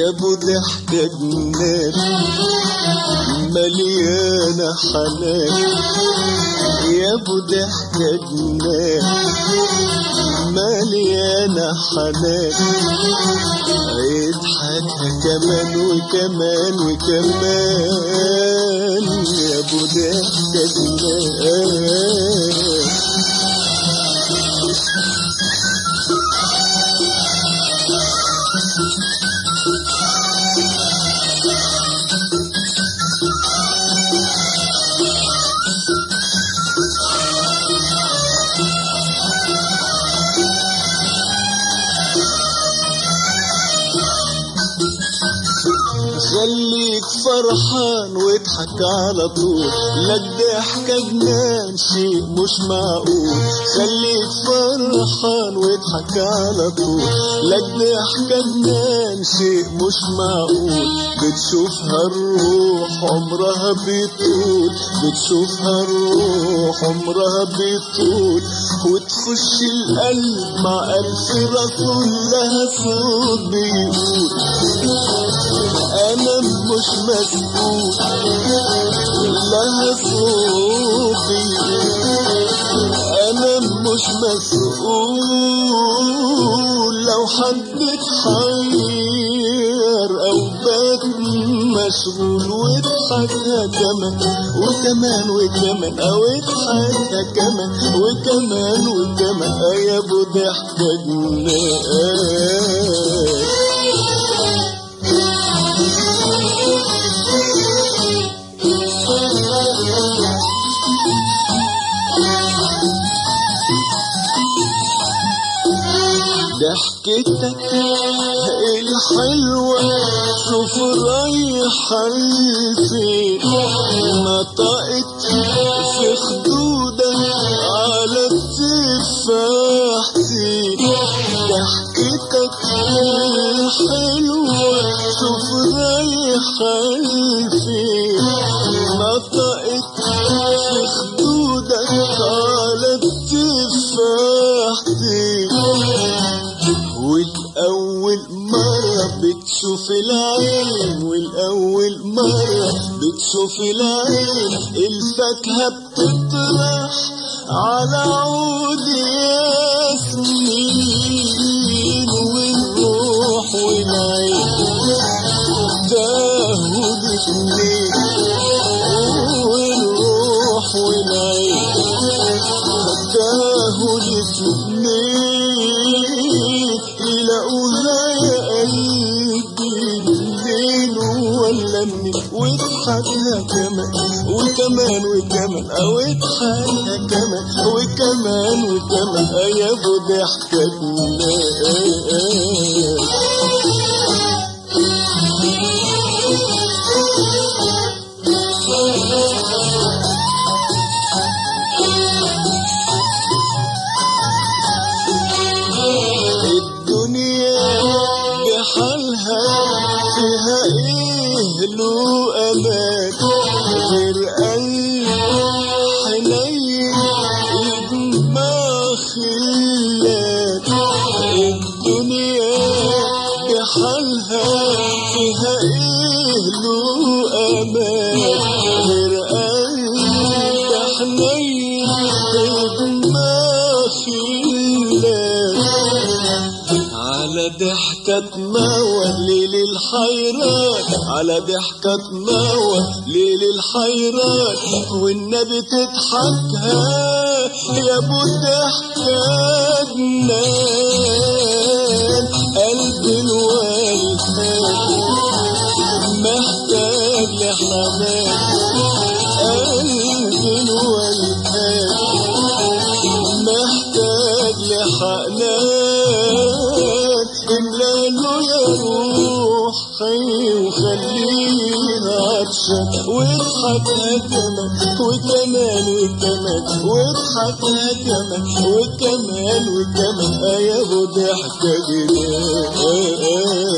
ابو ضحكة جنان مليانة حنان، يا ابو ضحكة جنان مليانة حنان، يضحكها كمان وكمان وكمان، يا ابو ضحكة جنان. خليك فرحان واضحك على طول، لا الضحكة جنان شيء مش معقول. خليك فرحان واضحك على طول، لا الضحكة جنان شيء مش معقول. بتشوفها الروح عمرها بيطول، بتشوفها الروح عمرها بيطول، وتخش القلب مع ألف رسول لها صوت بيقول أنا مش مسؤول، لها صوت بيقول أنا مش مسؤول. لو حد اتحير أو بات مشغول، واضحكها كمان وكمان وكمان، أو اضحكها كمان وكمان وكمان، يا ابو ضحكة جنان. ضحكتك الحلوة شوف رايحة لفين، نطقت في خدودك على التفاحتين. ضحكتك الحلوة شوف رايحة لفين، نطقت في خدودك على التفاحتين. والأول مرة بتشوف العين، والأول مرة بتشوف العين، الفاكهة بتطرح على عود ياسمين، والروح والعين تاهوا الاتنين، والروح والعين تاهوا الاتنين، يلاقوها يا قلبي منين ولا منين. واضحكها كمان وكمان وكمان، او اضحكها كمان وكمان وكمان، يا ابو ضحكة جنان. بحالها فيها ايه له امان، غير قلب حنين يجمع خلات. الدنيا بحالها فيها ايه له امان، غير قلب حنين يجمع خلات. على ضحكة تنور ليل الحيران، على ضحكة تنور ليل الحيران، والنبي تضحكها يا ابو ضحكة جنان. قلب الوالدان محتاج لحنان، قلب الوالدان محتاج لحنان. املاله يا روحي وخلينا عطشان، واضحكها كمان وكمان وكمان، واضحكها كمان وكمان وكمان، يا ابو ضحكة جنان.